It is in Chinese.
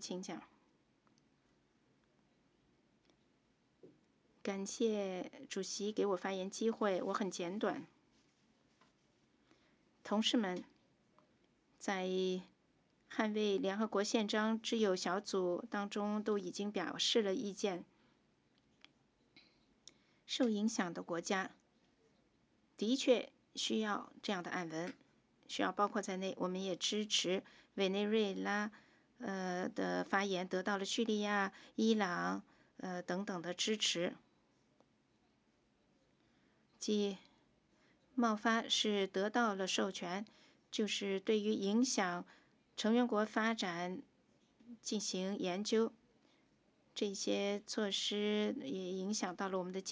请讲。感谢主席给我发言机会，我很简短。同事们在捍卫联合国宪章之友小组当中都已经表示了意见。受影响的国家的确需要这样的案文，需要包括在内。我们也支持委内瑞拉的发言得到了叙利亚、伊朗等等的支持。即贸发是得到了授权，就是对于影响成员国发展进行研究。这些措施也影响到了我们的